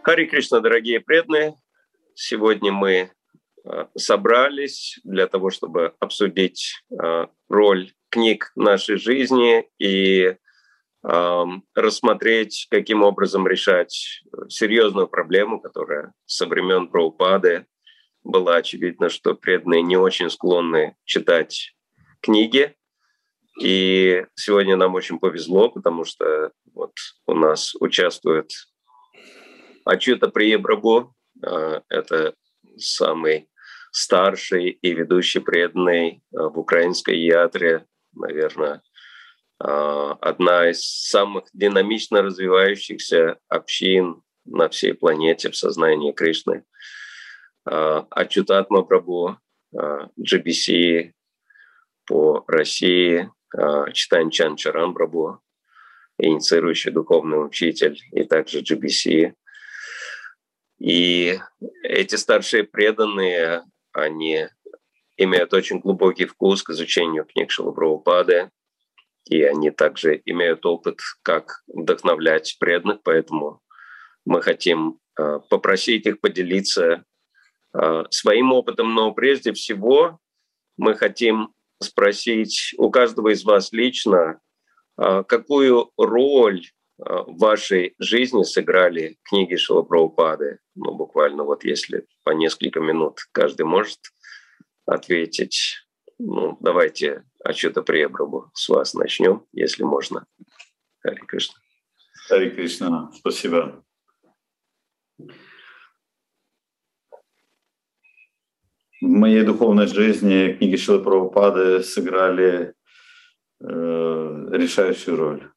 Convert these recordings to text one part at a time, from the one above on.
Хари Кришна, дорогие преданные! Сегодня мы собрались для того, чтобы обсудить роль книг в нашей жизни и рассмотреть, каким образом решать серьезную проблему, которая со времен Прабхупады была очевидно, что преданные не очень склонны читать книги. И сегодня нам очень повезло, потому что вот у нас участвует Ачюта Прия-Прабху. Это самый старший и ведущий преданный в украинской ятре, наверное, одна из самых динамично развивающихся общин на всей планете в сознании Кришны. Ачютатма Прабху, GBC по России, Чайтанья Чаран Прабху, инициирующий духовный учитель, и также GBC. И эти старшие преданные, они имеют очень глубокий вкус к изучению книг Шрилы Прабхупады, и они также имеют опыт, как вдохновлять преданных, поэтому мы хотим попросить их поделиться своим опытом, но прежде всего мы хотим спросить у каждого из вас лично, какую роль в вашей жизни сыграли книги Шрилы Прабхупады. Ну, буквально вот если по несколько минут каждый может ответить. Ну, давайте Ачюта Прия-Прабху с вас начнем, если можно. Хари Кришна. Хари Кришна, спасибо. В моей духовной жизни книги Шрилы Прабхупады сыграли решающую роль.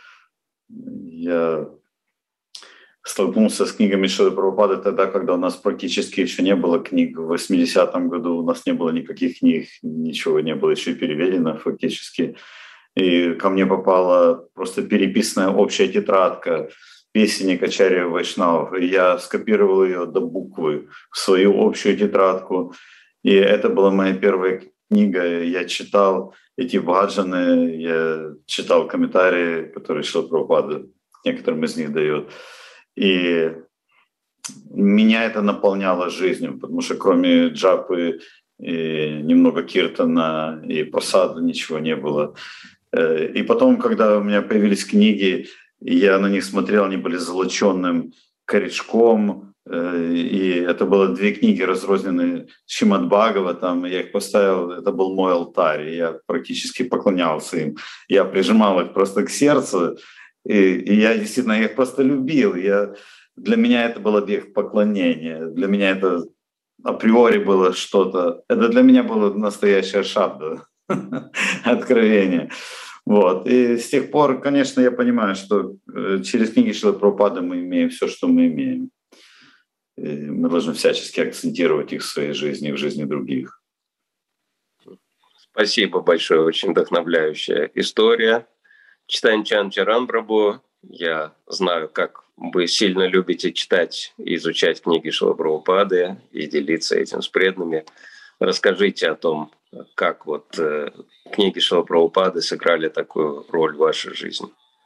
Я столкнулся с книгами Шрилы Прабхупады тогда, когда у нас практически еще не было книг. В 80-м году у нас не было никаких книг, ничего не было еще переведено фактически. И ко мне попала просто переписанная общая тетрадка песенник Ачарьи Вайшнав. И я скопировал ее до буквы в свою общую тетрадку. И это была моя первая книга. Я читал эти баджаны, я читал комментарии, которые Шрила Прабхупада некоторым из них дает. И меня это наполняло жизнью, потому что кроме джапы и немного киртана и прасада ничего не было. И потом, когда у меня появились книги, я на них смотрел, они были золоченным корешком, и это было 2 книги, разрозненные Шримад Бхагаватам, я их поставил, это был мой алтарь, и я практически поклонялся им. Я прижимал их просто к сердцу, и я действительно их просто любил. Для меня это был объект поклонения, для меня это априори было что-то, это для меня было настоящее шабда, откровение. Вот. И с тех пор, конечно, я понимаю, что через книги Шрилы Прабхупады мы имеем все, что мы имеем. И мы должны всячески акцентировать их в своей жизни и в жизни других. Спасибо большое, очень вдохновляющая история. Чайтанья Чаран Прабху, я знаю, как вы сильно любите читать и изучать книги Шрилы Прабхупады и делиться этим с преданными. Расскажите о том, как вот книги Шрилы Прабхупады сыграли такую роль в вашей жизни.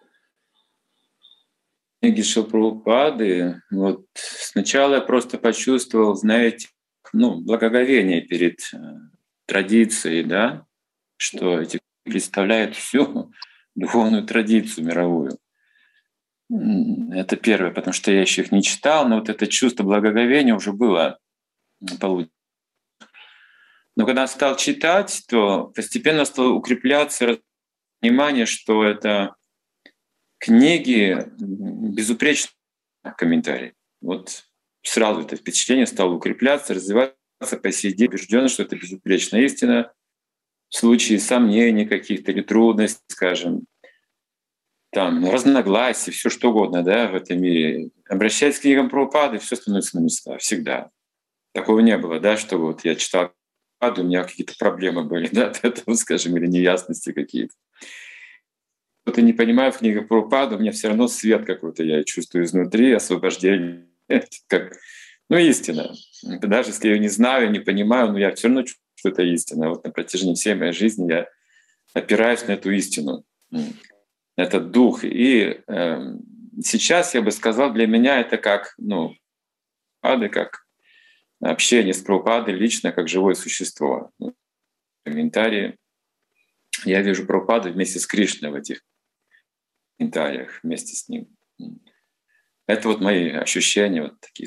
Книги Шрилы Прабхупады, вот сначала я просто почувствовал, знаете, благоговение перед традицией, да, что эти книги представляют всю духовную традицию мировую. Это первое, потому что я еще их не читал, но вот это чувство благоговения уже было получено. Но когда стал читать, то постепенно стало укрепляться понимание, что это книги безупречные комментарии. Вот сразу это впечатление стало укрепляться, развиваться по сей день, убеждённо, что это безупречная истина. В случае сомнений каких-то или трудностей, скажем, там, разногласий, все что угодно, да, в этом мире. Обращаясь к книгам Прабхупады, все становится на места, всегда. Такого не было, да, что вот я читал Прабхупаду, у меня какие-то проблемы были, да, от этого, скажем, или неясности какие-то. Что-то не понимаю в книгах Прабхупады, у меня все равно свет какой-то я чувствую изнутри, освобождение, как, истина. Даже если я ее не знаю, не понимаю, но я все равно чувствую, что это истина. Вот на протяжении всей моей жизни я опираюсь на эту истину. Этот дух. И сейчас я бы сказал, для меня это как, как общение с Прабхупадой лично, как живое существо. В комментарии я вижу Прабхупаду вместе с Кришной в этих комментариях, вместе с ним. Это вот мои ощущения, вот такие.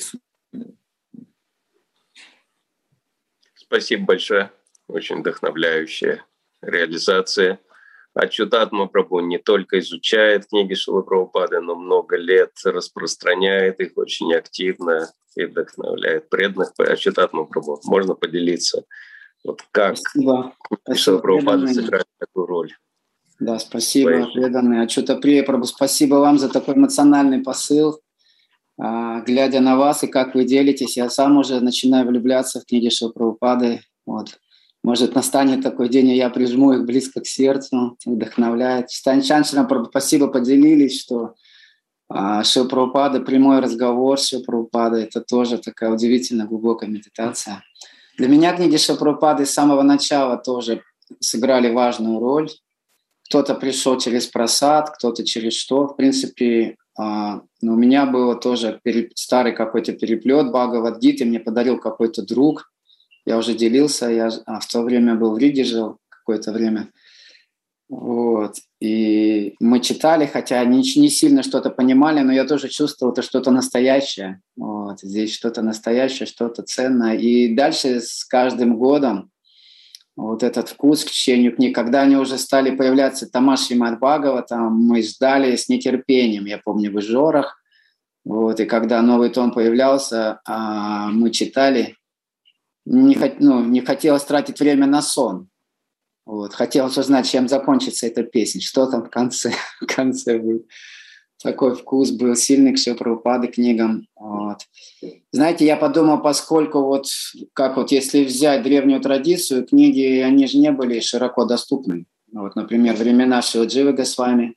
Спасибо большое. Очень вдохновляющая реализация. Ачютатма Прабху не только изучает книги Шрилы Прабхупады, но много лет распространяет их очень активно и вдохновляет преданных. Ачютатма Прабху, можно поделиться, вот как Шрила Прабхупада сыграет такую роль? Да, спасибо, преданные. Ачютаприя Прабху, спасибо вам за такой эмоциональный посыл. Глядя на вас и как вы делитесь, я сам уже начинаю влюбляться в книги Шрилы Прабхупады. Вот. Может, настанет такой день, и я прижму их близко к сердцу, вдохновляет. Читань Чанчарам Прабху, спасибо, поделились, что Шрила Прабхупада, прямой разговор с Шрилой Прабхупадой, это тоже такая удивительно глубокая медитация. Для меня книги Шрилы Прабхупады с самого начала тоже сыграли важную роль. Кто-то пришел через просад, кто-то через что. В принципе, у меня было тоже старый какой-то переплет Бхагавад-гиты, мне подарил какой-то друг. Я уже делился, я в то время был в Риге, жил какое-то время. Вот. И мы читали, хотя не сильно что-то понимали, но я тоже чувствовал, это что-то настоящее. Вот. Здесь что-то настоящее, что-то ценное. И дальше с каждым годом вот этот вкус к чтению книг, когда они уже стали появляться, тома Шримад Бхагаватам, мы ждали с нетерпением, я помню, в Ижорах. Вот. И когда новый том появлялся, мы читали. Не хотелось тратить время на сон. Вот. Хотелось узнать, чем закончится эта песня, что там в конце будет. Такой вкус был сильный к Шриле Прабхупады книгам. Вот. Знаете, я подумал, поскольку если взять древнюю традицию, книги, они же не были широко доступны. Вот, например, времена Шрилы Дживы Госвами,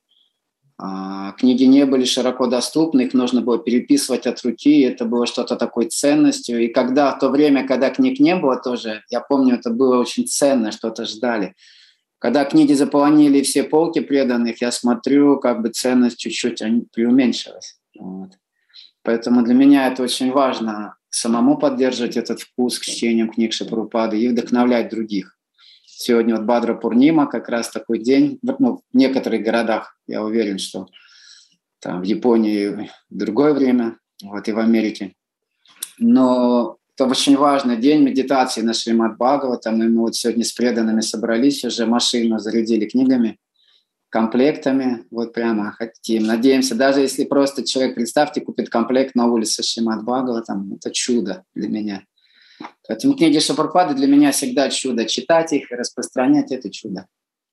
книги не были широко доступны, их нужно было переписывать от руки, это было что-то такой ценностью. И в то время, когда книг не было тоже, я помню, это было очень ценно, что-то ждали. Когда книги заполонили все полки преданных, я смотрю, ценность чуть-чуть преуменьшилась. Вот. Поэтому для меня это очень важно, самому поддерживать этот вкус к чтению книг Шрилы Прабхупады и вдохновлять других. Сегодня Бадра Пурнима, как раз такой день. В некоторых городах, я уверен, что там в Японии другое время, и в Америке. Но это очень важный день медитации на Шримад Бхагаватам. И мы сегодня с преданными собрались, уже машину зарядили книгами, комплектами. Прямо хотим. Надеемся, даже если просто человек, представьте, купит комплект на улице Шримад Бхагаватам, это чудо для меня. Поэтому книги Шрилы Прабхупады для меня всегда чудо. Читать их и распространять – это чудо.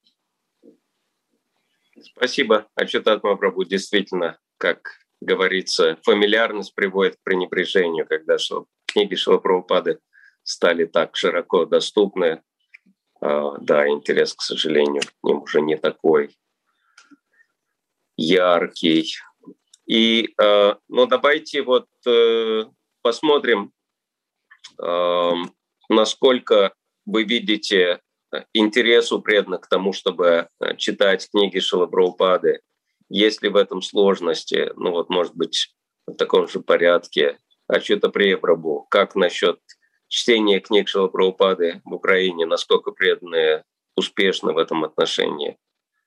Спасибо, Ачютатма Прабху. Действительно, как говорится, фамильярность приводит к пренебрежению, когда книги Шрилы Прабхупады стали так широко доступны. Да, интерес, к сожалению, к ним уже не такой яркий. И давайте посмотрим, насколько вы видите интерес у преданных к тому, чтобы читать книги Шрилы Прабхупады. Есть ли в этом сложности? Может быть, в таком же порядке. Ачютаприя Прабху, как насчет чтения книг Шрилы Прабхупады в Украине? Насколько преданные успешны в этом отношении?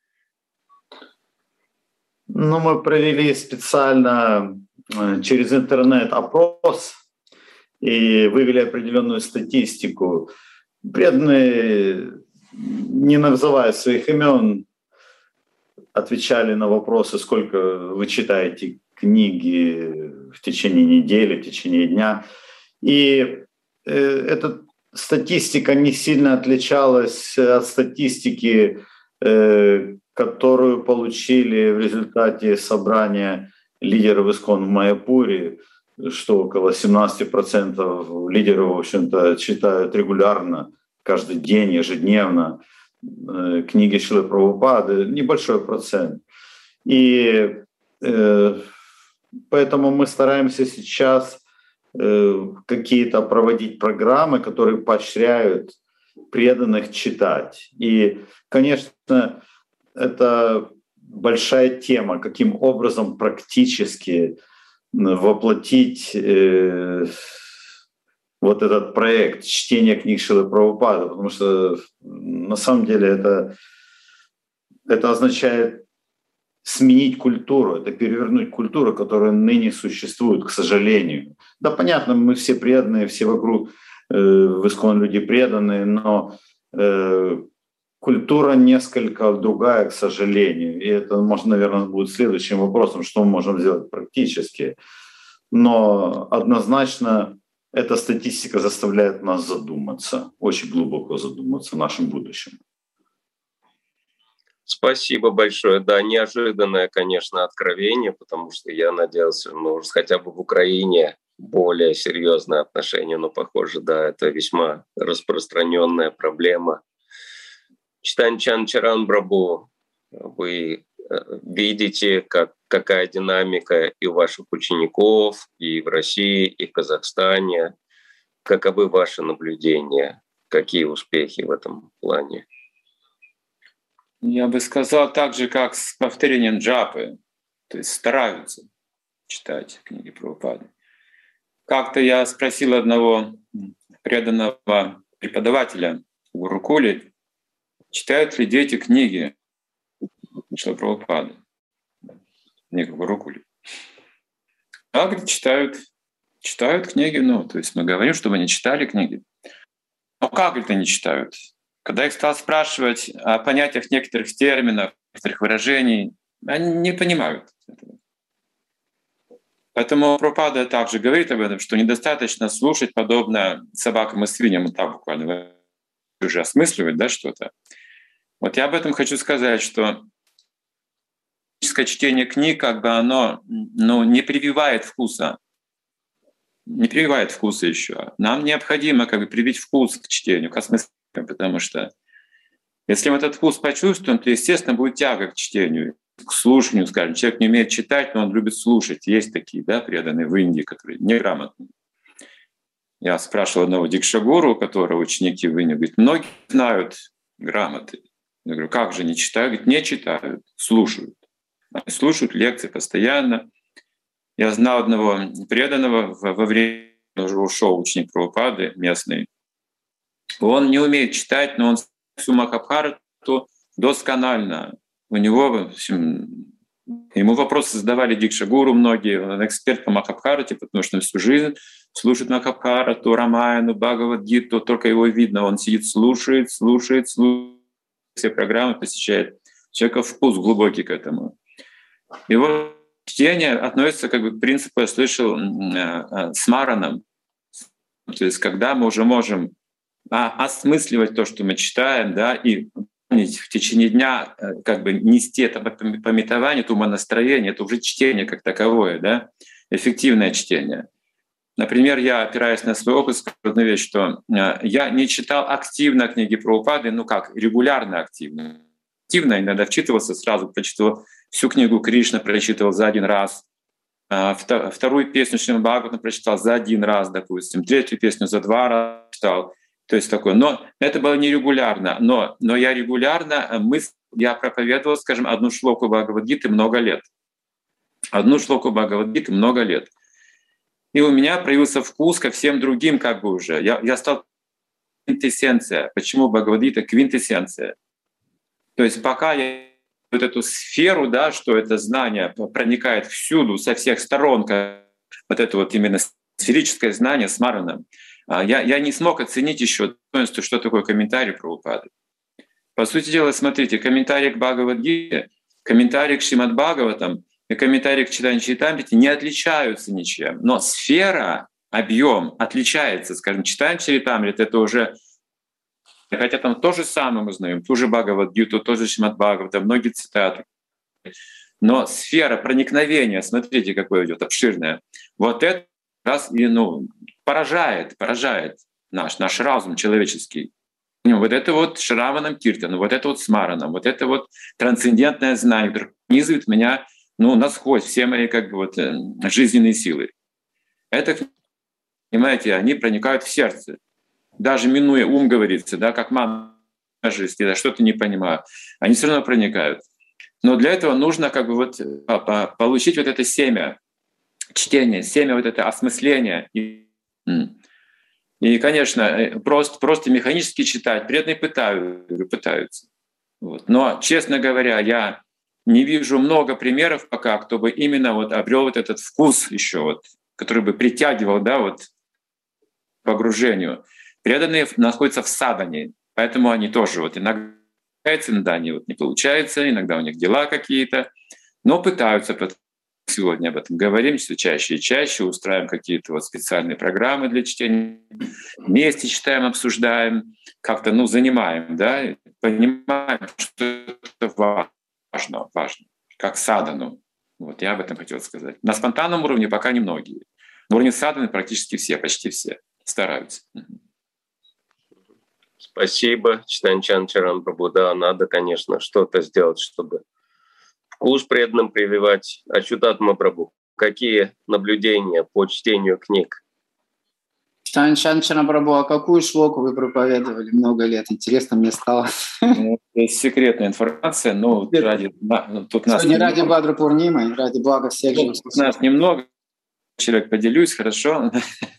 Мы провели специально через интернет опрос и вывели определенную статистику. Преданные, не называя своих имен, отвечали на вопросы, сколько вы читаете книги в течение недели, в течение дня. И эта статистика не сильно отличалась от статистики, которую получили в результате собрания лидеров ИСККОН в Майяпуре, что около 17% лидеров, в общем-то, читают регулярно, каждый день, ежедневно книги Шрилы Прабхупады, небольшой процент. И поэтому мы стараемся сейчас какие-то проводить программы, которые поощряют преданных читать. И, конечно, это большая тема, каким образом практически воплотить вот этот проект чтения книг Шрилы Прабхупады, потому что на самом деле это означает сменить культуру, это перевернуть культуру, которая ныне существует, к сожалению. Да, понятно, мы все преданные, все вокруг в ИСККОН люди преданные, но культура несколько другая, к сожалению. И это, может, наверное, будет следующим вопросом, что мы можем сделать практически. Но однозначно эта статистика заставляет нас задуматься, очень глубоко задуматься о нашем будущем. Спасибо большое. Да, неожиданное, конечно, откровение, потому что я надеялся, может, хотя бы в Украине более серьезное отношение, но, похоже, да, это весьма распространенная проблема. Читань Чан Прабху, вы видите, какая динамика и у ваших учеников, и в России, и в Казахстане. Каковы ваши наблюдения? Какие успехи в этом плане? Я бы сказал так же, как с повторением джапы, то есть стараются читать книги Прабхупады. Как-то я спросил одного преданного преподавателя в Гурукуле, читают ли дети книги Шрилы Прабхупады, книги в Гурукуле. А, говорит, читают книги, то есть мы говорим, чтобы они читали книги. Но как это они читают? Когда их стал спрашивать о понятиях некоторых терминов, некоторых выражений, они не понимают этого. Поэтому Прабхупада также говорит об этом, что недостаточно слушать подобно собакам и свиньям, так буквально уже осмысливать, да, что-то. Вот я об этом хочу сказать, что чтение книг, оно не прививает вкуса. Не прививает вкуса еще. Нам необходимо привить вкус к чтению, к осмыслению. Потому что если мы этот вкус почувствуем, то, естественно, будет тяга к чтению, к слушанию, скажем. Человек не умеет читать, но он любит слушать. Есть такие, да, преданные в Индии, которые неграмотные. Я спрашивал одного дикшагуру, у которого ученики в Индии, говорит, многие знают грамоты. Я говорю, как же не читают? Говорит, не читают, слушают. Они слушают лекции постоянно. Я знал одного преданного во время, уже ушел ученик Прабхупады местный. Он не умеет читать, но он всю Махабхарату досконально. У него, в общем, ему вопросы задавали дикшагуру многие, он эксперт по Махабхарате, потому что он всю жизнь слушает Махабхарату, Рамаяну, Бхагавад-гиту, только его видно, он сидит, слушает, все программы посещает. Человека вкус глубокий к этому. И вот чтение относится к принципу, я слышал, смаранам. То есть когда мы уже можем осмысливать то, что мы читаем, да, и в течение дня нести это памятование, это умонастроение, это уже чтение как таковое, да, эффективное чтение. Например, я, опираясь на свой опыт, скажу одну вещь, что я не читал активно книги Прабхупады, регулярно активно. Активно иногда вчитывался, сразу прочитывал всю книгу Кришна, прочитывал за один раз. Вторую песню Шримад Бхагаватам прочитал за один раз, допустим. Третью песню за 2 раза читал. То есть такое. Но это было нерегулярно. Но я регулярно я проповедовал, скажем, одну шлоку Бхагавад-гиты много лет. Одну шлоку Бхагавад-гиты много лет. И у меня проявился вкус ко всем другим уже. Я стал квинтэссенция. Почему Бхагавад-гита квинтэссенция? То есть пока я вот эту сферу, да, что это знание проникает всюду, со всех сторон, вот это вот именно сферическое знание с Мараном, я не смог оценить еще достоинство, что такое комментарий Прабхупады. По сути дела, смотрите, комментарий к Бхагавад-гите, комментарий к Шримад Бхагаватам и комментарий к Читанье Чаритамрите не отличаются ничем. Но сфера, объем отличается. Скажем, Читанье Чаритамрит — это уже, хотя там то же самое мы знаем, ту же Бхагавад-гиту, тот же Шримад Бхагаватам, многие цитаты. Но сфера проникновения, смотрите, какое идет обширное. Вот это раз и поражает наш разум человеческий. Вот это вот Шраванам Киртаном, вот это вот Смараном, вот это вот трансцендентное знание, которое пронизывает меня насквозь, все мои жизненные силы. Это, понимаете, они проникают в сердце. Даже минуя ум, говорится, да, как мама, если я что-то не понимаю, они все равно проникают. Но для этого нужно как бы вот получить вот это семя чтения, семя вот это осмысление. И, конечно, просто механически читать преданные пытаются. Вот. Но, честно говоря, я не вижу много примеров пока, кто бы именно вот обрел вот этот вкус еще, вот, который бы притягивал, да, вот, к погружению. Преданные находятся в садхане, поэтому они тоже вот иногда они вот не получается, иногда у них дела какие-то, но пытаются. Сегодня об этом говорим все чаще и чаще, устраиваем какие-то вот специальные программы для чтения, вместе читаем, обсуждаем, как-то, занимаем, да, понимаем, что это важно, как садану. Вот я об этом хотел сказать. На спонтанном уровне пока немногие. На уровне саданы практически все, почти все стараются. Спасибо, Читанчан Чаран Прабху. Да, надо, конечно, что-то сделать, чтобы вкус преданным прививать. Ачютатма Прабху, какие наблюдения по чтению книг? Читанчан Чаран Прабху, а какую шлоку вы проповедовали много лет? Интересно мне стало. Это секретная информация, но тут нас сегодня ради Бхадра Пурнимы, ради блага всех живых. Тут нас немного. Человек поделюсь, хорошо?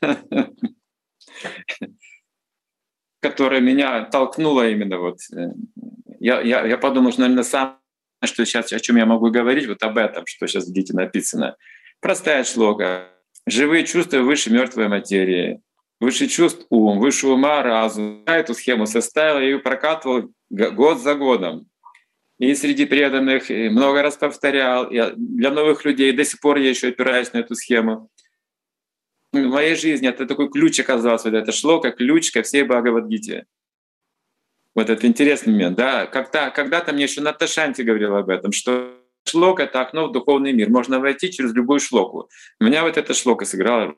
Которая меня толкнула именно вот. Я подумал, что, наверное, самое, что сейчас, о чем я могу говорить, вот об этом, что сейчас в Гите написано. Простая шлока. Живые чувства выше мертвой материи. Выше чувств ум, выше ума разум. Я эту схему составил, я ее прокатывал год за годом. И среди преданных и много раз повторял. Для новых людей до сих пор я еще опираюсь на эту схему. В моей жизни это такой ключ оказался, вот это шлока, ключ ко всей Бхагавад-гите. Вот это интересный момент. Да? Когда-то мне еще Наташанти говорила об этом, что шлока — это окно в духовный мир. Можно войти через любую шлоку. У меня вот эта шлока сыграла.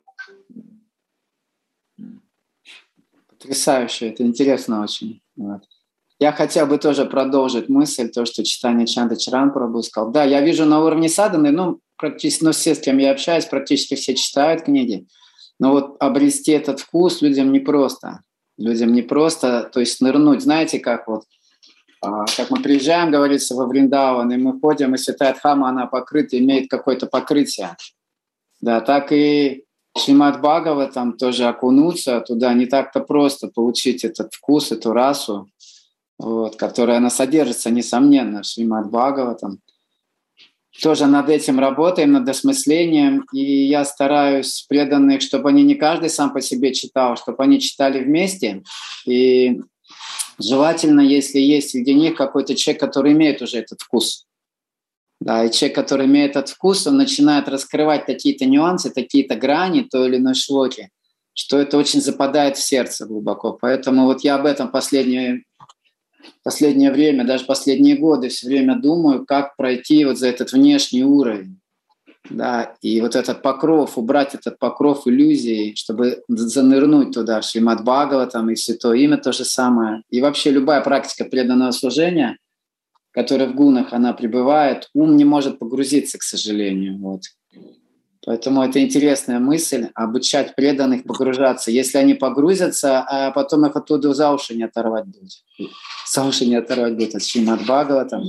Потрясающе, это интересно очень. Вот. Я хотел бы тоже продолжить мысль, то, что Чайтанья Чанда Чаран Прабху сказал. Да, я вижу на уровне садханы, практически, все, с кем я общаюсь, практически все читают книги. Но вот обрести этот вкус людям непросто. Людям непросто, то есть нырнуть. Знаете, как мы приезжаем, говорится, во Вриндаван, и мы ходим, и Святая Дхама, она покрыта, имеет какое-то покрытие. Да, так и Шримад Бхагаватам тоже окунуться туда не так-то просто, получить этот вкус, эту расу, вот, которая она содержится, несомненно, в Шримад Бхагаватам. Тоже над этим работаем, над осмыслением, и я стараюсь преданных, чтобы они не каждый сам по себе читал, чтобы они читали вместе, и желательно, если есть среди них какой-то человек, который имеет уже этот вкус. Да, и человек, который имеет этот вкус, он начинает раскрывать какие-то нюансы, какие-то грани той или иной шлоки, что это очень западает в сердце глубоко. Поэтому вот я об этом последнее время, даже последние годы все время думаю, как пройти вот за этот внешний уровень. Да, и вот этот покров, убрать этот покров иллюзий, чтобы занырнуть туда, в Шримад Бхагаватам и Святое Имя то же самое. И вообще любая практика преданного служения, которая в гунах, она пребывает, ум не может погрузиться, к сожалению. Вот. Поэтому это интересная мысль — обучать преданных погружаться. Если они погрузятся, а потом их оттуда за уши не оторвать будет. За уши не оторвать будет от Шримад Бхагаватам.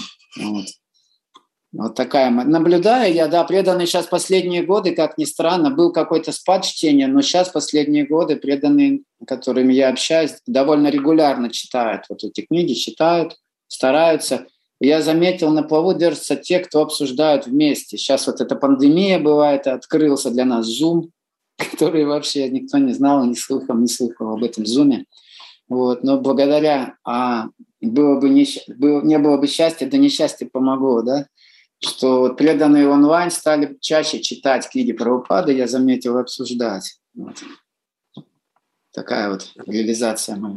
Вот такая. Наблюдаю я, преданные сейчас последние годы, как ни странно, был какой-то спад чтения, но сейчас последние годы преданные, с которыми я общаюсь, довольно регулярно читают вот эти книги, читают, стараются. Я заметил, на плаву держатся те, кто обсуждают вместе. Сейчас вот эта пандемия бывает, открылся для нас Zoom, который вообще никто не знал, не слыхал об этом Zoom. Вот. Но благодаря, не было бы счастья, да несчастье помогло, да? Что вот преданные онлайн стали чаще читать книги Прабхупады, я заметил, обсуждать. Вот. Такая вот реализация моя.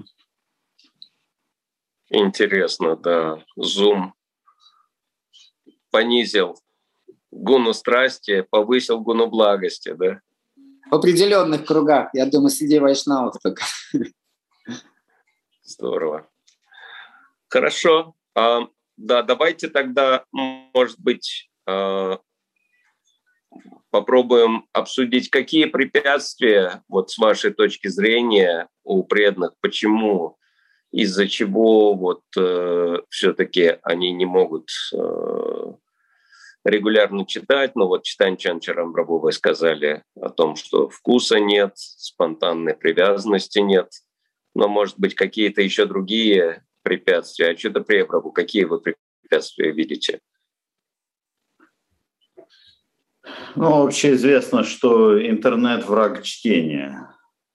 Интересно, да. Zoom понизил гуну страсти, повысил гуну благости, да? В определенных кругах, я думаю, среди вайшнавов только. Здорово. Хорошо. Да, давайте тогда, может быть, попробуем обсудить, какие препятствия, вот с вашей точки зрения, у преданных, почему из-за чего вот все-таки они не могут регулярно читать. Но вот Читань Чанчарам Прабху вы сказали о том, что вкуса нет, спонтанной привязанности нет. Но, может быть, какие-то еще другие препятствия. Ачюта Прия Прабху, какие вы препятствия видите? Ну, общеизвестно, что интернет – враг чтения.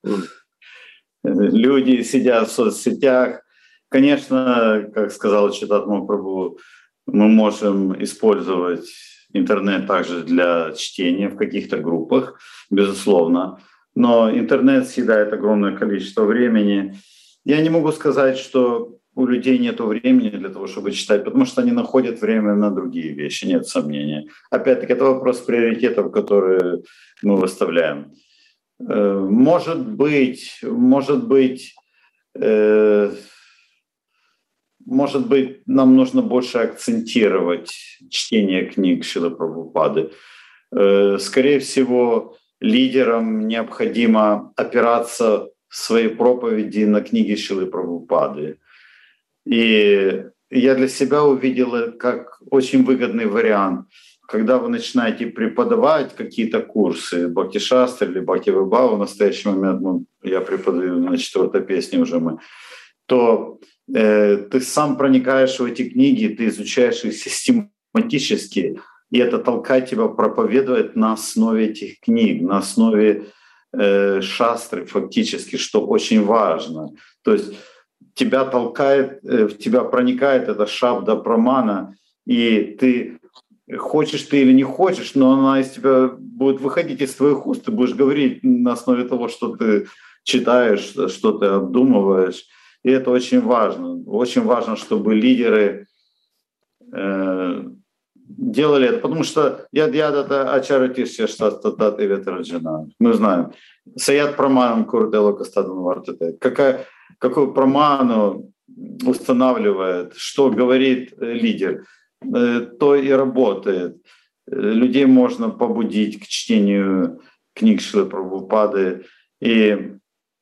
Люди сидят в соцсетях. Конечно, как сказал Читат Махапрабху, мы можем использовать интернет также для чтения в каких-то группах, безусловно. Но интернет съедает огромное количество времени. Я не могу сказать, что у людей нет времени для того, чтобы читать, потому что они находят время на другие вещи, нет сомнения. Опять-таки, это вопрос приоритетов, которые мы выставляем. Может быть, нам нужно больше акцентировать чтение книг Шрилы Прабхупады. Скорее всего, лидерам необходимо опираться в своей проповеди на книги Шрилы Прабхупады. И я для себя увидел как очень выгодный вариант. Когда вы начинаете преподавать какие-то курсы, Бхакти-шастра или Бхакти-вибхава, в настоящий момент я преподаю на 4-й песне уже то ты сам проникаешь в эти книги, ты изучаешь их систематически, и это толкает тебя проповедовать на основе этих книг, на основе шастры фактически, что очень важно. То есть тебя толкает, в тебя проникает эта шабда прамана, и ты хочешь ты или не хочешь, но она из тебя будет выходить из твоих уст, ты будешь говорить на основе того, что ты читаешь, что ты обдумываешь. И это очень важно. Очень важно, чтобы лидеры делали это, потому что ядата ачаратишья штат и ветраджана. Мы знаем. Саят праманам курдело кастадан вартате. Какую праману устанавливает, что говорит лидер, то и работает. Людей можно побудить к чтению книг Шрилы Прабхупады. И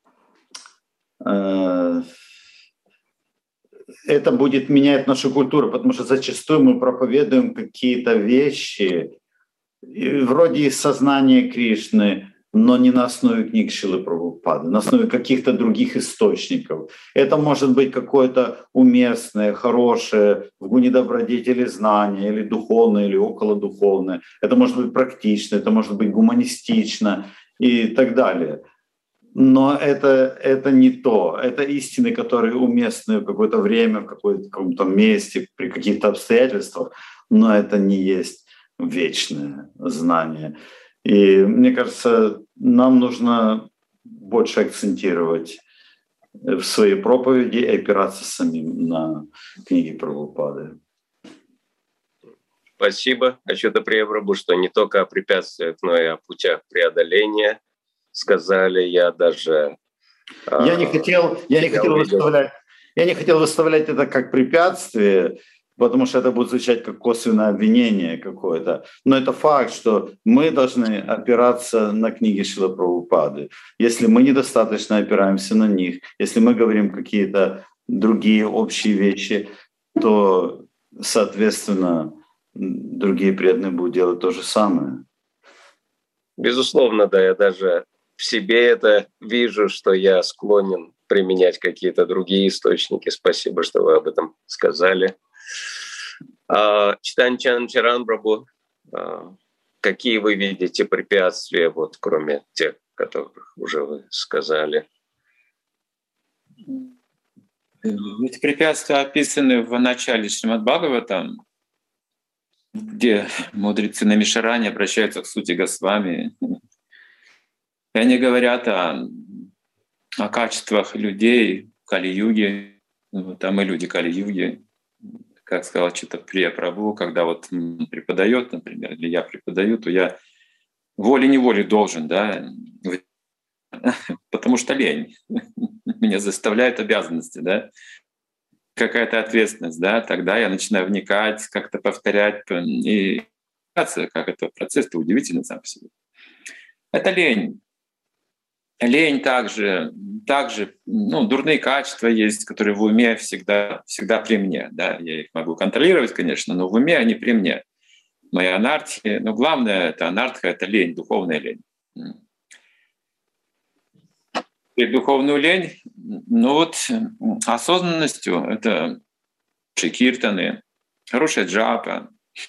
это будет менять нашу культуру, потому что зачастую мы проповедуем какие-то вещи вроде из сознания Кришны, но не на основе книг Шрилы Прабхупады, на основе каких-то других источников. Это может быть какое-то уместное, хорошее, в гуне добродетели знание, или духовное, или околодуховное. Это может быть практично, это может быть гуманистично и так далее. Но это не то. Это истины, которые уместны в какое-то время, в каком-то месте, при каких-то обстоятельствах, но это не есть вечное знание. И мне кажется, нам нужно больше акцентировать в своей проповеди и опираться самим на книги Прабхупады. Спасибо, Ачюта Прия Прабху, что не только о препятствиях, но и о путях преодоления сказали. Я даже... Я не хотел выставлять это как препятствие, потому что это будет звучать как косвенное обвинение какое-то. Но это факт, что мы должны опираться на книги Шрилы Прабхупады. Если мы недостаточно опираемся на них, если мы говорим какие-то другие общие вещи, то, соответственно, другие преданные будут делать то же самое. Безусловно, да, я даже в себе это вижу, что я склонен применять какие-то другие источники. Спасибо, что вы об этом сказали. Читань Чанчарам Прабху, какие вы видите препятствия, вот, кроме тех, которых уже вы сказали? Эти препятствия описаны в начале Шримад Бхагаватам, где мудрецы на Мишаране обращаются к сути Госвами. И они говорят о качествах людей в Кали-юге. Вот, а мы люди Кали-юги. Как сказал Чита Прия Прабху, когда вот преподает, например, или я преподаю, то я волей-неволей должен, да, потому что лень. Меня заставляют обязанности, да, какая-то ответственность, да, тогда я начинаю вникать, как-то повторять, и как это процесс-то удивительный сам по себе. Это лень. лень также дурные качества есть, которые в уме всегда при мне. Да? Я их могу контролировать, конечно, но в уме они при мне. Моя анархия, но главное, это анархия, это лень, духовная лень. И духовную лень, осознанностью — это киртаны, хорошая джапа.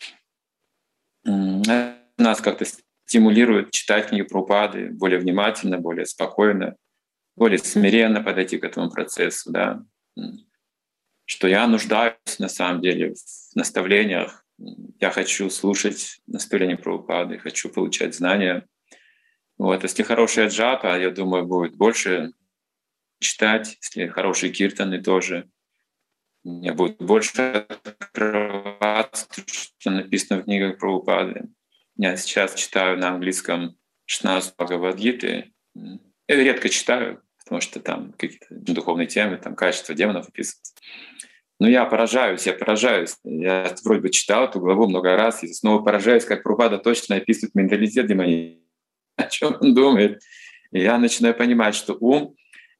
Нас как-то стимулирует читать книги Прабхупады более внимательно, более спокойно, более смиренно подойти к этому процессу, да. Что я нуждаюсь на самом деле в наставлениях, я хочу слушать наставления Прабхупады, хочу получать знания. Вот. Если хорошая джапа, я думаю, будет больше читать, если хорошие киртаны тоже. Мне будет больше открываться, что написано в книгах Прабхупады. Я сейчас читаю на английском 16 Бхагавад-гиты. Я редко читаю, потому что там какие-то духовные темы, там качество демонов описываются. Но я поражаюсь. Я вроде бы читал эту главу много раз, и снова поражаюсь, как Прабхупада точно описывает менталитет демонический, о чем он думает. И я начинаю понимать, что ум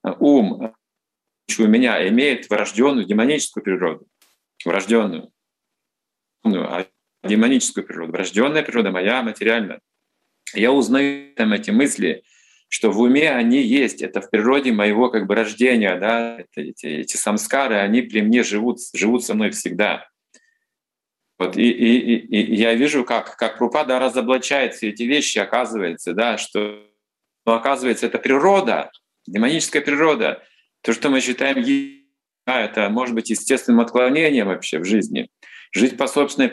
у меня имеет врожденную демоническую природу, врожденную, а демоническую природу. Врожденная природа моя материальная. Я узнаю там эти мысли, что в уме они есть, это в природе моего как бы рождения, да, эти самскары, они при мне живут со мной всегда. Вот, и я вижу, как Прабхупада разоблачает все эти вещи, оказывается, да, что оказывается, это природа, демоническая природа. То, что мы считаем, это может быть естественным отклонением вообще в жизни. Жить по собственной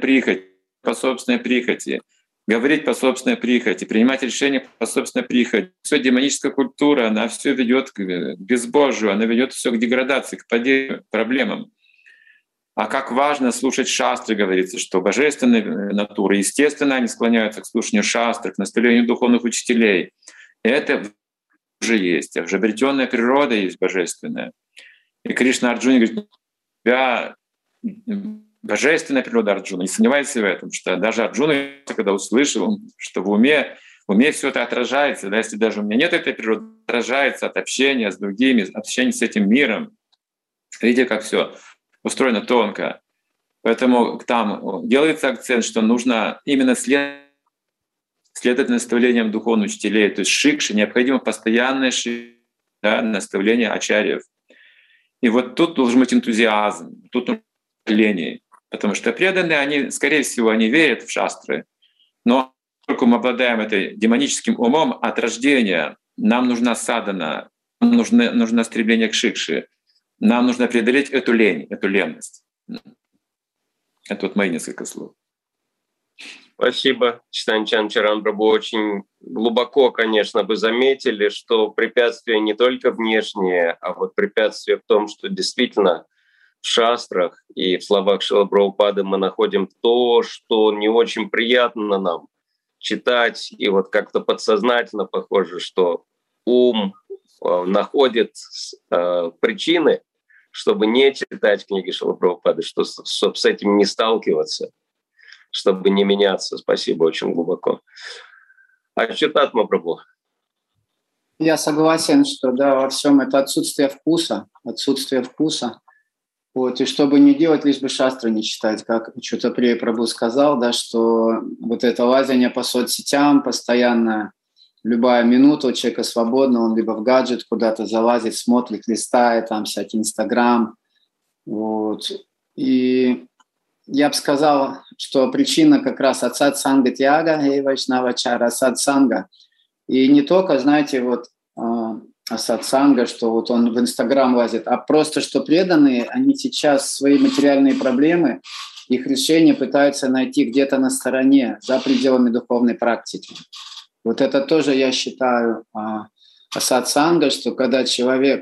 прихоти, говорить по собственной прихоти, принимать решения по собственной прихоти. Все демоническая культура, она все ведет к безбожию, она ведет все к деградации, к падению, к проблемам. А как важно слушать шастры, говорится, что божественные натуры, естественно, они склоняются к слушанию шастр, к наставлению духовных учителей. И это уже есть, уже обретенная природа есть божественная. И Кришна Арджуне говорит: у тебя божественная природа, Арджуна, не сомневайся в этом, что даже Арджуна, когда услышал, что в уме все это отражается, да, если даже у меня нет этой природы, отражается от общения с другими, от общения с этим миром. Видите, как все устроено тонко. Поэтому там делается акцент, что нужно именно следовать наставлениям духовных учителей, то есть шикши, необходимо постоянное наставление ачарьев. И вот тут должен быть энтузиазм, тут нужно лень, потому что преданные, они, скорее всего, они верят в шастры, но поскольку мы обладаем этой демоническим умом от рождения, нам нужна садхана, нам нужно стремление к шикше, нам нужно преодолеть эту лень, эту ленность. Это вот мои несколько слов. Спасибо, Читань Чаран Прабху. Очень глубоко, конечно, вы заметили, что препятствия не только внешние, а вот препятствие в том, что действительно в шастрах и в словах Шрилы Прабхупады мы находим то, что не очень приятно нам читать. И вот как-то подсознательно похоже, что ум находит причины, чтобы не читать книги Шрилы Прабхупады, чтобы с этим не сталкиваться, чтобы не меняться. Спасибо очень глубоко. Ачютатма Прабху. Я согласен, что да, во всем это отсутствие вкуса. Вот, и чтобы не делать, лишь бы шастры не читать, как Ачутаприя Прабху сказал, да, что вот это лазание по соцсетям постоянно, любая минута у человека свободна, он либо в гаджет куда-то залазит, смотрит, листает, там всякий Инстаграм. Вот. И я бы сказал, что причина как раз от сатсанга тяга и вайшнавачара, сатсанга. И не только, знаете, вот сатсанга, что вот он в Инстаграм лазит, а просто, что преданные, они сейчас свои материальные проблемы, их решение пытаются найти где-то на стороне, за пределами духовной практики. Вот это тоже, я считаю, сатсанга, что когда человек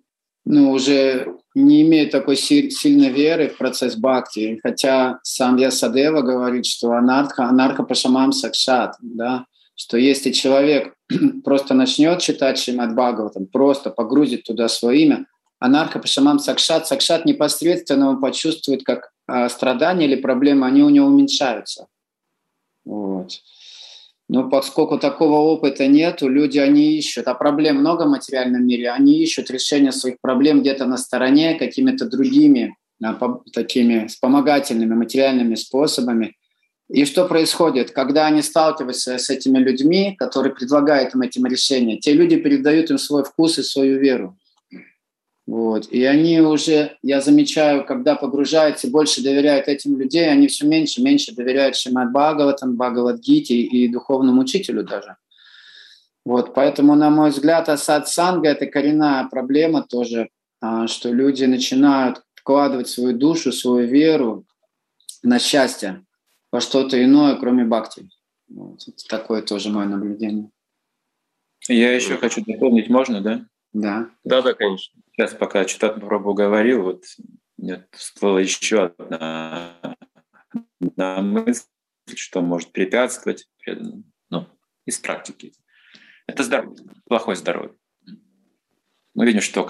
уже не имеет такой сильной веры в процесс бхакти, хотя сам Ясадева говорит, что анарха пашамам сакшат, да, что если человек просто начнет читать Шримад Бхагаватам, просто погрузит туда свое имя, анарха пашамам сакшат непосредственно он почувствует, как страдания или проблемы, они у него уменьшаются. Вот. Но поскольку такого опыта нету, люди, они ищут, а проблем много в материальном мире, они ищут решение своих проблем где-то на стороне, какими-то другими, такими вспомогательными материальными способами. И что происходит? Когда они сталкиваются с этими людьми, которые предлагают им этим решения, те люди передают им свой вкус и свою веру. Вот. И они уже, я замечаю, когда погружаются и больше доверяют этим людям, они все меньше и меньше доверяют Шримад Бхагаватам, Бхагавад-гите и духовному учителю даже. Вот. Поэтому, на мой взгляд, асад-санга – это коренная проблема тоже, что люди начинают вкладывать свою душу, свою веру на счастье во что-то иное, кроме бхакти. Вот. Такое тоже мое наблюдение. Я еще хочу дополнить, можно, да? Да. Да, конечно. Сейчас, пока Читат Прабху говорил, вот мне всплыла еще одна мысль, что может препятствовать преданным, из практики. Это здоровье, плохое здоровье. Мы видим, что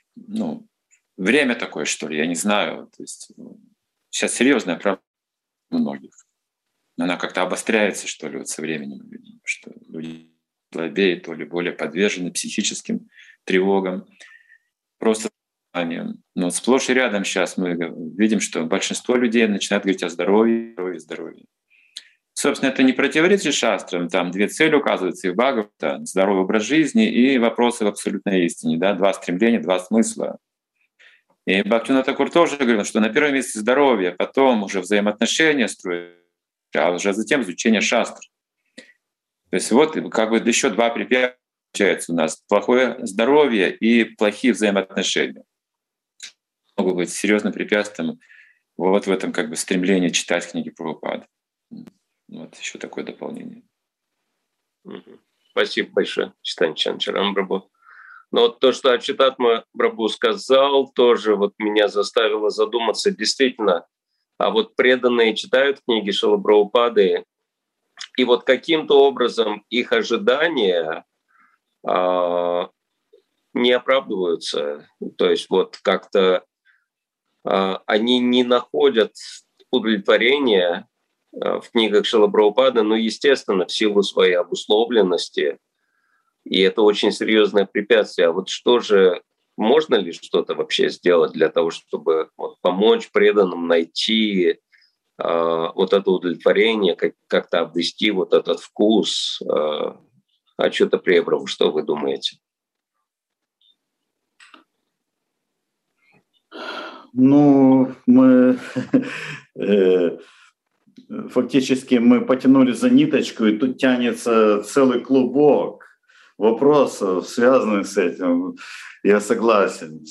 время такое, что ли, я не знаю. То есть сейчас серьезная проблема у многих. Она как-то обостряется, что ли, со временем. Что люди слабее, то ли более подвержены психическим тревогам. Просто но сплошь и рядом сейчас мы видим, что большинство людей начинают говорить о здоровье. Собственно, это не противоречит шастрам. Там две цели указываются и в Бхагавата: здоровый образ жизни и вопросы в абсолютной истине. Да? Два стремления, два смысла. И Бхактивинода Тхакур тоже говорил, что на первом месте здоровье, потом уже взаимоотношения строят, а уже затем изучение шастр. То есть вот еще два препятствия получается у нас: плохое здоровье и плохие взаимоотношения. Могут быть серьезным препятствием вот в этом стремлении читать книги Прабхупады. Вот еще такое дополнение. Спасибо большое, Читань Чанчарам Прабху. Но вот то, что Читат Прабху сказал, тоже вот меня заставило задуматься действительно. А вот преданные читают книги Шрилы Прабхупады, и вот каким-то образом их ожидания не оправдываются. То есть вот как-то они не находят удовлетворения в книгах Шрилы Прабхупады, естественно, в силу своей обусловленности. И это очень серьезное препятствие. А вот что же, можно ли что-то вообще сделать для того, чтобы помочь преданным найти вот это удовлетворение, как-то обрести вот этот вкус? Ачюта Прабху, что вы думаете? Мы фактически потянули за ниточку, и тут тянется целый клубок вопросов, связанных с этим. Я согласен.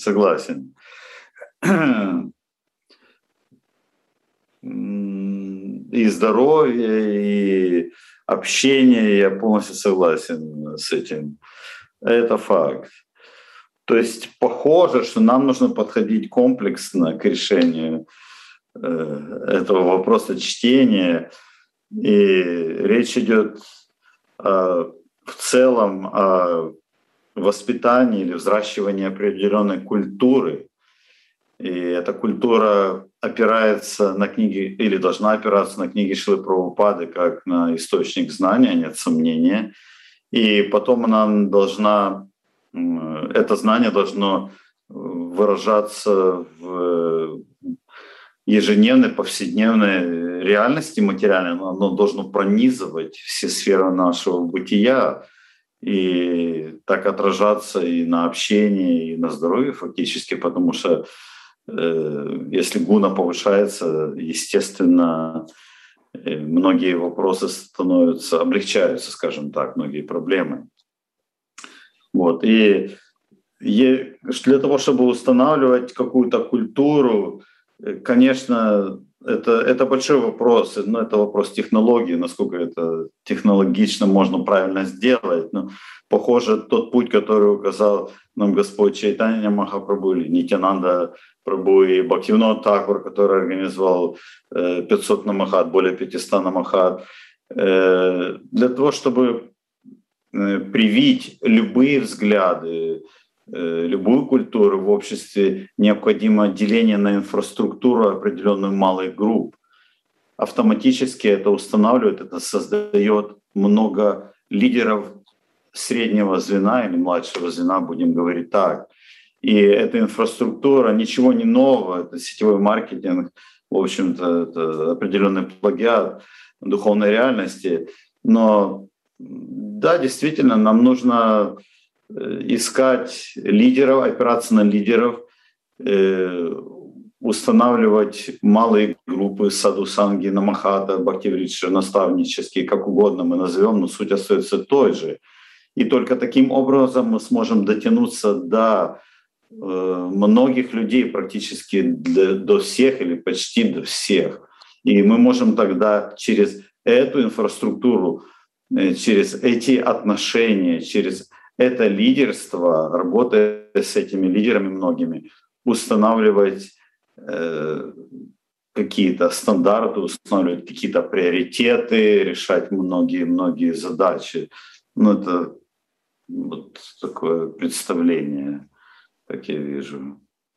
И здоровье, и общение, я полностью согласен с этим. Это факт. То есть похоже, что нам нужно подходить комплексно к решению этого вопроса чтения. И речь идет в целом о воспитании или взращивании определенной культуры. И эта культура опирается на книги или должна опираться на книги Шрилы Прабхупады как на источник знания, нет сомнения. И потом это знание должно выражаться в ежедневной, повседневной реальности материальной. Оно должно пронизывать все сферы нашего бытия и так отражаться и на общении, и на здоровье фактически, потому что если гуна повышается, естественно, многие вопросы облегчаются, скажем так, многие проблемы. Вот. И для того, чтобы устанавливать какую-то культуру, конечно, это большой вопрос, но это вопрос технологии, насколько это технологично можно правильно сделать. Но, похоже, тот путь, который указал нам Господь Чайтанья Махапрабху или Нитьянанда Прабху и Бхактивинода Тхакур, который организовал 500 намахат, более 500 намахат, для того, чтобы привить любые взгляды, любую культуру в обществе, необходимо деление на инфраструктуру определенных малых групп. Автоматически это устанавливает, это создает много лидеров среднего звена или младшего звена, будем говорить так. И эта инфраструктура, ничего не нового, это сетевой маркетинг, в общем-то, это определенный плагиат духовной реальности. Но да, действительно, нам нужно искать лидеров, опираться на лидеров, устанавливать малые группы саду санги, намахата, бхактивриджи, наставнические, как угодно мы назовем, но суть остается той же. И только таким образом мы сможем дотянуться до многих людей, практически до всех или почти до всех. И мы можем тогда через эту инфраструктуру, через эти отношения, через это лидерство, работая с этими лидерами многими, устанавливать какие-то стандарты, устанавливать какие-то приоритеты, решать многие задачи. Ну, это вот такое представление, как я вижу.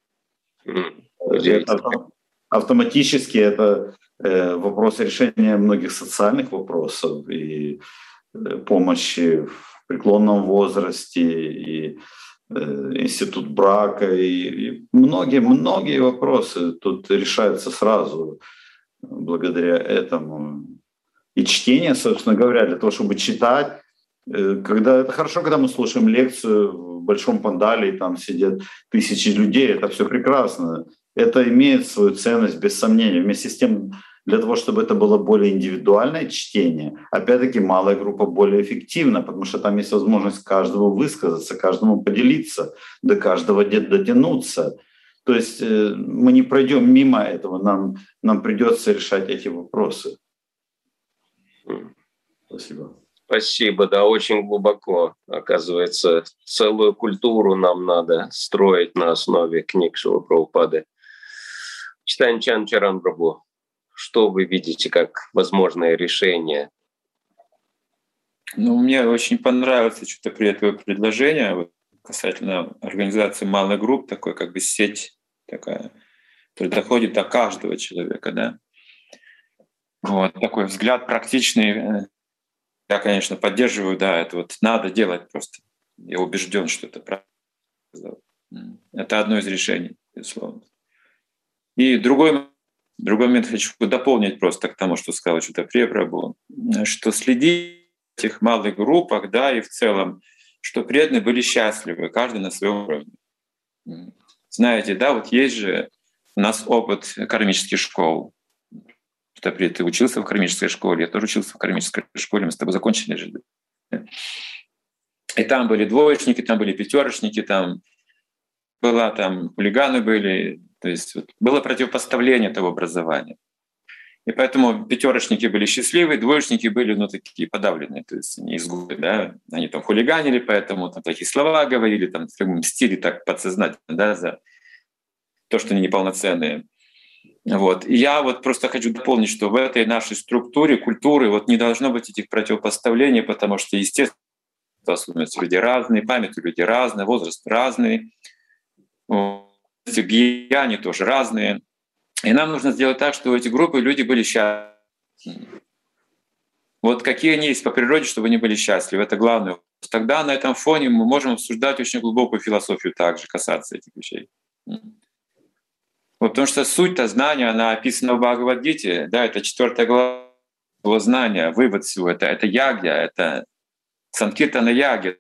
Автоматически это вопрос решения многих социальных вопросов и помощи в преклонном возрасте, и институт брака, и многие вопросы тут решаются сразу благодаря этому. И чтение, собственно говоря, для того, чтобы читать, это хорошо, когда мы слушаем лекцию в большом пандале, и там сидят тысячи людей, это все прекрасно. Это имеет свою ценность, без сомнения. Вместе с тем, для того, чтобы это было более индивидуальное чтение, опять-таки малая группа более эффективна, потому что там есть возможность каждому высказаться, каждому поделиться, до каждого дотянуться. То есть мы не пройдем мимо этого, нам придется решать эти вопросы. Спасибо. Спасибо, да, очень глубоко. Оказывается, целую культуру нам надо строить на основе книг Шрилы Прабхупады. Читань Чан Чаран Прабху, что вы видите как возможное решение? Ну, мне очень понравилось что-то при этом предложение вот, касательно организации малых групп, такой как бы сеть такая, которая доходит до каждого человека, да. Вот такой взгляд практичный. Я, конечно, поддерживаю, да, это вот надо делать просто. Я убежден, что это правильно. Это одно из решений, безусловно. И другой момент хочу дополнить просто к тому, что сказал что-то Прабху, что следить в этих малых группах, да, и в целом, что преданные были счастливы, каждый на своем уровне. Знаете, да, вот есть же у нас опыт кармических школ. Ты учился в кармической школе, я тоже учился в кармической школе, мы с тобой закончили же. И там были двоечники, там были пятерочники, там хулиганы были. То есть вот, было противопоставление того образования. И поэтому пятерочники были счастливые, двоечники были, такие подавленные, то есть они изгои, да, они там хулиганили, поэтому там такие слова говорили, там мстили так подсознательно, да, за то, что они неполноценные. Вот. И я вот просто хочу дополнить, что в этой нашей структуре, культуры вот не должно быть этих противопоставлений, потому что, естественно, особенности люди разные, память у людей разная, возраст разный, гьяни тоже разные. И нам нужно сделать так, чтобы эти группы люди были счастливы. Вот какие они есть по природе, чтобы они были счастливы, это главное. Тогда на этом фоне мы можем обсуждать очень глубокую философию также, касаться этих вещей. Вот, потому что суть-то знания, она описана в Бхагавад-гите, да, это 4 глава знания, вывод всего, это ягья, это санкиртана ягья,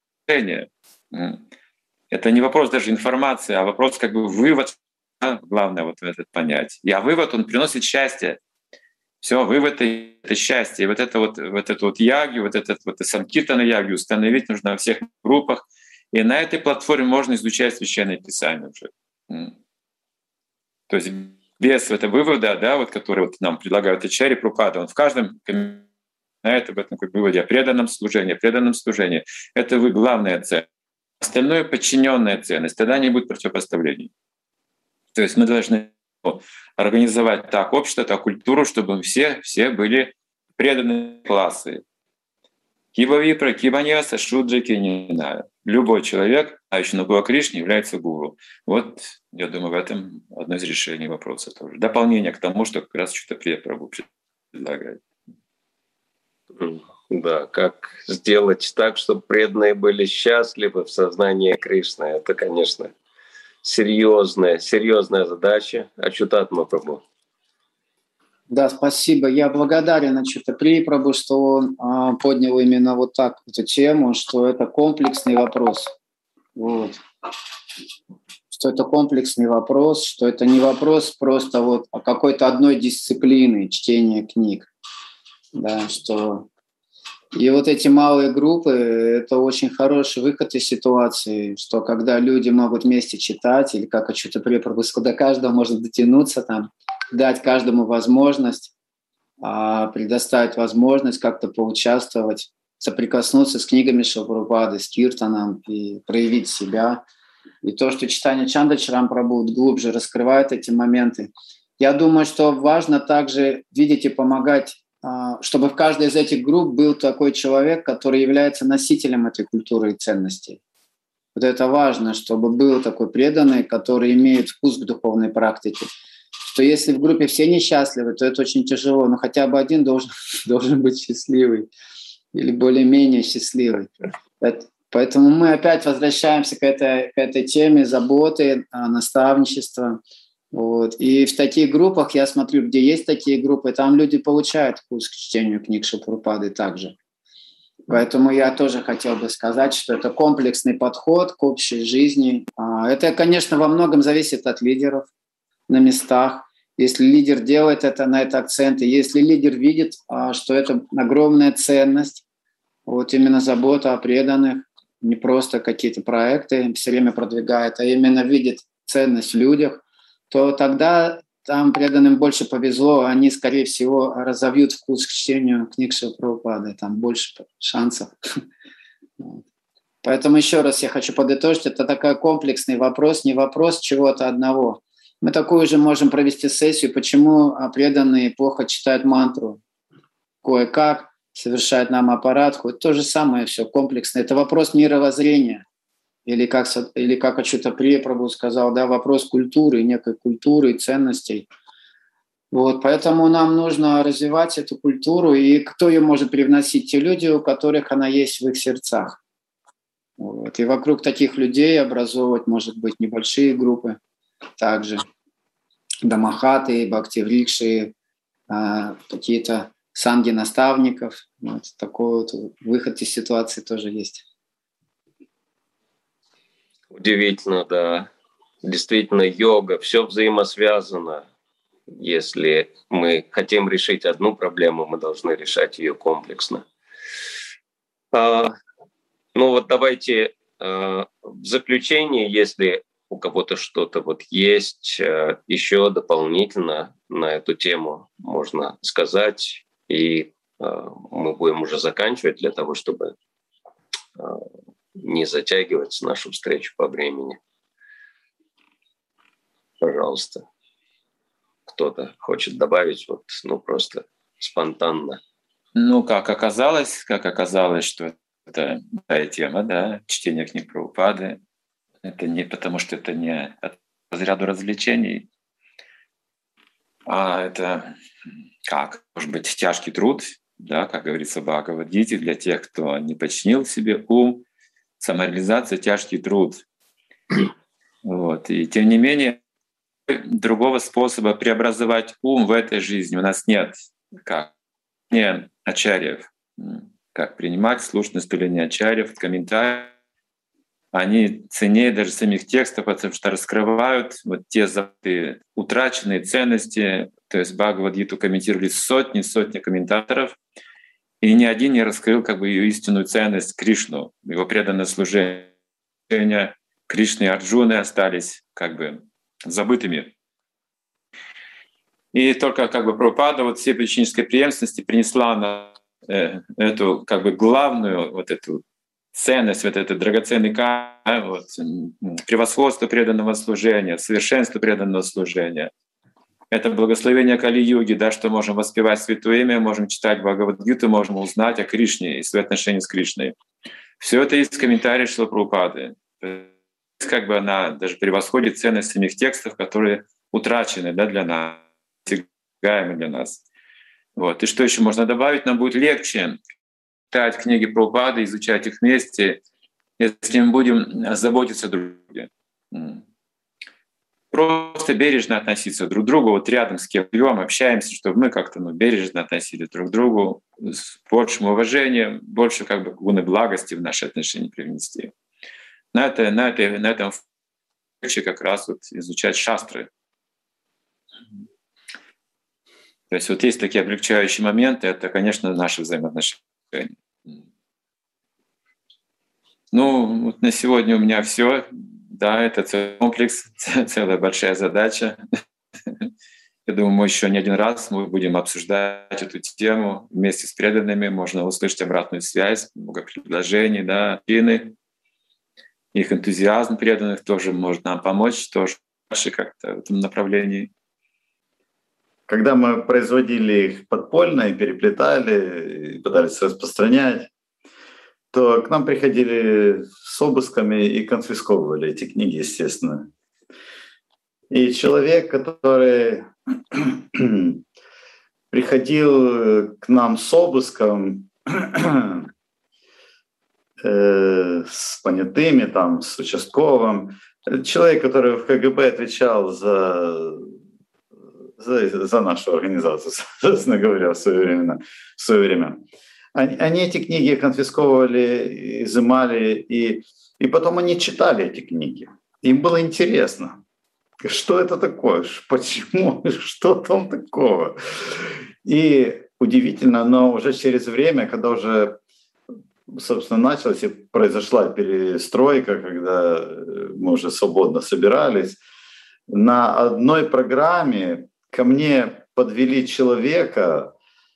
это не вопрос даже информации, а вопрос как бы вывод, да, главное вот этот понять. А вывод, он приносит счастье. Все, вывод — это счастье. И вот эту ягью, вот санкиртана ягью установить нужно во всех группах. И на этой платформе можно изучать Священное Писание уже. То есть без этого вывода, да, вот, который вот нам предлагают Ачарья Прабхупада, он в каждом комментарии об этом выводе о преданном служении. Это главная цель. Остальное — подчиненная ценность. Тогда не будет противопоставлений. То есть мы должны организовать так общество, так культуру, чтобы все были преданные классы. Киба Випра, Киба Ньяса, Шудра, Кинина. Любой человек, знающий на Кришне, является гуру. Вот, я думаю, в этом одно из решений вопроса тоже. Дополнение к тому, что как раз что-то Прабху предлагает. Да, как сделать так, чтобы преданные были счастливы в сознании Кришны. Это, конечно, серьезная задача. Ачютатма Прабху. Да, спасибо. Я благодарен Ачутапри Прабху, что он поднял именно вот так эту тему, что это комплексный вопрос. Вот. Что это комплексный вопрос, что это не вопрос просто вот о какой-то одной дисциплины чтения книг. Да, что... И вот эти малые группы – это очень хороший выход из ситуации, что когда люди могут вместе читать, или как Ачутапри Прабху, до каждого можно дотянуться, там, дать каждому возможность, предоставить возможность как-то поучаствовать, соприкоснуться с книгами Шрила Прабхупады, с киртаном и проявить себя. И то, что читание Чандачарам Прабху глубже раскрывает эти моменты. Я думаю, что важно также видеть и помогать, чтобы в каждой из этих групп был такой человек, который является носителем этой культуры и ценностей. Вот это важно, чтобы был такой преданный, который имеет вкус к духовной практике. Что если в группе все несчастливы, то это очень тяжело, но хотя бы один должен быть счастливый или более-менее счастливый. Поэтому мы опять возвращаемся к этой теме заботы, наставничества. Вот. И в таких группах, я смотрю, где есть такие группы, там люди получают вкус к чтению книг Шрилы Прабхупады также. Поэтому я тоже хотел бы сказать, что это комплексный подход к общей жизни. Это, конечно, во многом зависит от лидеров на местах. Если лидер делает на это акцент, и если лидер видит, что это огромная ценность, вот именно забота о преданных, не просто какие-то проекты все время продвигает, а именно видит ценность в людях, то тогда там преданным больше повезло, они, скорее всего, разовьют вкус к чтению книг Шрилы Прабхупады, там больше шансов. Поэтому еще раз я хочу подытожить, это такой комплексный вопрос, не вопрос чего-то одного. Мы такую же можем провести сессию, почему преданные плохо читают мантру, кое-как совершает нам аппарат, хоть то же самое все комплексно. Это вопрос мировоззрения. Или как Ачутапри Прабху сказал, да, вопрос культуры, некой культуры и ценностей. Вот, поэтому нам нужно развивать эту культуру, и кто ее может привносить? Те люди, у которых она есть в их сердцах. Вот, и вокруг таких людей образовывать, может быть, небольшие группы, также дамахаты, бхакти-врикши, какие-то санги наставников. Вот, такой вот выход из ситуации тоже есть. Удивительно, да. Действительно, йога, все взаимосвязано. Если мы хотим решить одну проблему, мы должны решать ее комплексно. Ну вот давайте в заключение, если у кого-то что-то вот есть еще дополнительно на эту тему, можно сказать, и мы будем уже заканчивать для того, чтобы не затягивать нашу встречу по времени. Пожалуйста. Кто-то хочет добавить, вот, просто спонтанно. Как оказалось, что это такая тема, да, чтение книг Прабхупады. Это не потому, что это не от разряда развлечений, а это может быть, тяжкий труд, да, как говорится в Бхагавад-гите, для тех, кто не подчинил себе ум, самореализация — тяжкий труд. Вот. И тем не менее, другого способа преобразовать ум в этой жизни у нас нет, как не ачарьев, как принимать слушать наставления ачарьев, комментарии. Они ценнее даже самих текстов, потому что раскрывают вот те утраченные ценности. То есть Бхагавад-гиту комментировали сотни комментаторов, и ни один не раскрыл ее истинную ценность Кришну, его преданное служение. Кришны и Арджуны остались забытыми. И только Прабхупада вот всей причинической преемственности принесла на эту главную вот эту ценность, вот этот драгоценный камень, превосходство преданного служения, совершенство преданного служения. Это благословение Кали-юги, да, что можем воспевать Святое Имя, можем читать Бхагавад-гиту, можем узнать о Кришне и свои отношения с Кришной. Все это из комментариев Шрилы Прабхупады. Она даже превосходит ценность самих текстов, которые утрачены, да, для нас, достигаемы для нас. Вот. И что еще можно добавить? Нам будет легче читать книги Прабхупады, изучать их вместе, если мы будем заботиться друг о друге. Просто бережно относиться друг к другу, вот рядом с кем живем, общаемся, чтобы мы как-то бережно относились друг к другу, с большим уважением, больше как бы гуны благости в наши отношения привнести. На этом как раз вот изучать шастры. То есть вот есть такие облегчающие моменты, это, конечно, наши взаимоотношения. Ну, вот на сегодня у меня все. Да, это целый комплекс, целая большая задача. Я думаю, мы еще не один раз мы будем обсуждать эту тему вместе с преданными. Можно услышать обратную связь, много предложений, да, причины. Их энтузиазм преданных тоже может нам помочь, тоже как-то в этом направлении. Когда мы производили их подпольно и переплетали, и пытались распространять, то к нам приходили с обысками и конфисковывали эти книги, естественно. И человек, который приходил к нам с обыском, с понятыми, там, с участковым, человек, который в КГБ отвечал за нашу организацию, собственно говоря, в свое время. Они эти книги конфисковывали, изымали, и потом они читали эти книги. Им было интересно, что это такое, почему, что там такого. И удивительно, но уже через время, когда уже, собственно, началась и произошла перестройка, когда мы уже свободно собирались, на одной программе ко мне подвели человека,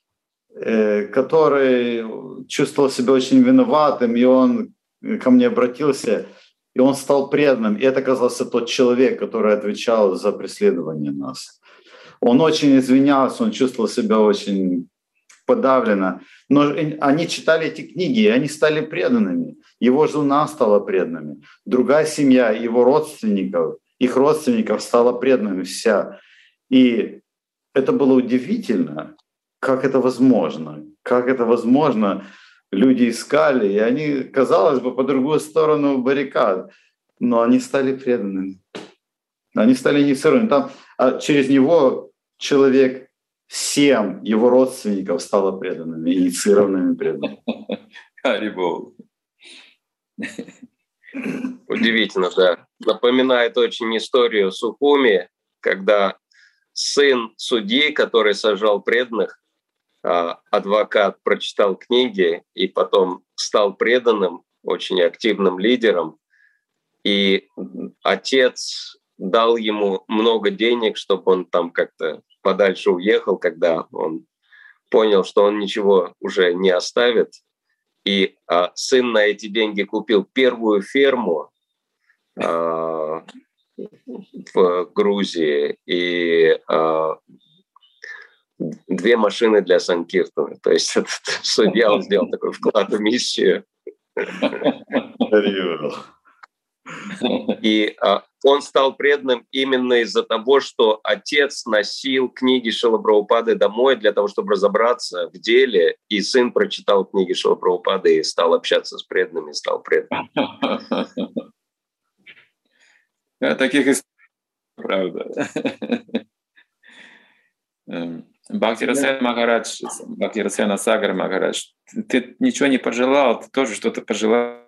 который чувствовал себя очень виноватым, и он ко мне обратился, и он стал преданным. И это оказался тот человек, который отвечал за преследование нас. Он очень извинялся, он чувствовал себя очень подавленно. Но они читали эти книги, и они стали преданными. Его жена стала преданными. Другая семья, его родственников, их родственников стала преданными вся. И это было удивительно. Как это возможно? Как это возможно? Люди искали, и они, казалось бы, по другую сторону баррикад, но они стали преданными. Они стали инициированными. Там, через него человек 7 его родственников стало преданными, инициированными преданными. Харибол. Удивительно, да. Напоминает очень историю Сухуми, когда сын судьи, который сажал преданных, адвокат прочитал книги и потом стал преданным, очень активным лидером. И отец дал ему много денег, чтобы он там как-то подальше уехал, когда он понял, что он ничего уже не оставит. И сын на эти деньги купил первую ферму в Грузии и 2 машины для Санкиртана. То есть этот судья, он сделал такой вклад в миссию. И он стал преданным именно из-за того, что отец носил книги Шрилы Прабхупады домой для того, чтобы разобраться в деле, и сын прочитал книги Шрилы Прабхупады и стал общаться с преданными, и стал преданным. Таких историй, правда. Бхактирасена Махарадж, Бхактирасена Сагар Махарадж, ты ничего не пожелал, ты тоже что-то пожелал?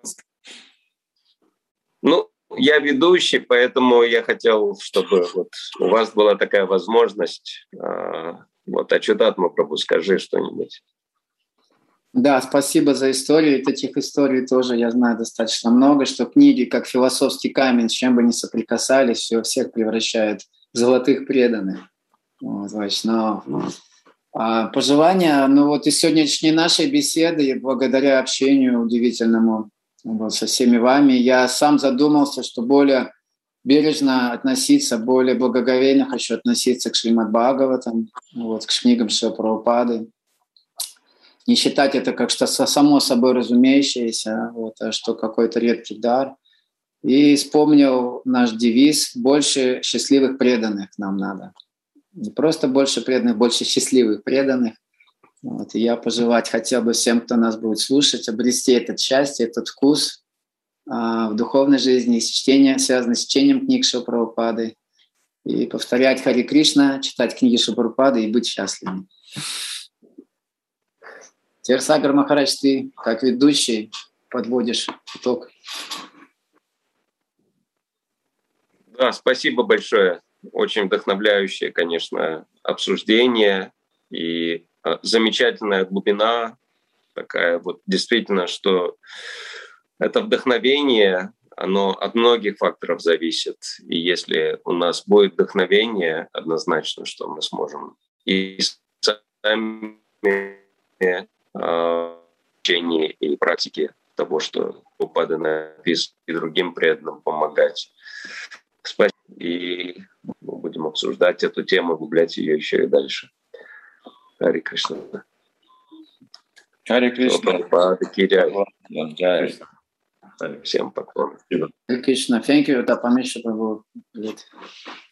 Ну, я ведущий, поэтому я хотел, чтобы вот у вас была такая возможность. Вот, Ачютатма Прабху, скажи что-нибудь. Да, спасибо за историю. Таких историй тоже я знаю достаточно много, что книги, как философский камень, с чем бы ни соприкасались, все всех превращают в золотых преданных. Вот, значит, пожелания, вот из сегодняшней нашей беседы, благодаря общению удивительному вот, со всеми вами, я сам задумался, что более бережно относиться, более благоговейно хочу относиться к Шримад Бхагаватам, вот, к книгам Шрилы Прабхупады. Не считать это как что само собой разумеющееся, вот, а что какой-то редкий дар. И вспомнил наш девиз «Больше счастливых преданных нам надо». Не просто больше преданных, больше счастливых преданных. Вот, и я пожелать хотел бы всем, кто нас будет слушать, обрести это счастье, этот вкус в духовной жизни, связанный с чтением книг Шрила Прабхупады, и повторять Хари Кришна, читать книги Шрила Прабхупады и быть счастливым. Теперь, Сагар Махарадж, ты, как ведущий, подводишь итог. Да, спасибо большое. Очень вдохновляющее, конечно, обсуждение и замечательная глубина такая вот действительно, что это вдохновение, оно от многих факторов зависит. И если у нас будет вдохновение, однозначно, что мы сможем и сами в течение и практике того, что Прабхупада написано, и другим преданным помогать. Спасибо. И мы будем обсуждать эту тему, углублять ее еще и дальше. Хари Кришна. Хари Кришна. Всем поклон. Хари Кришна. Thank you. Это помещу.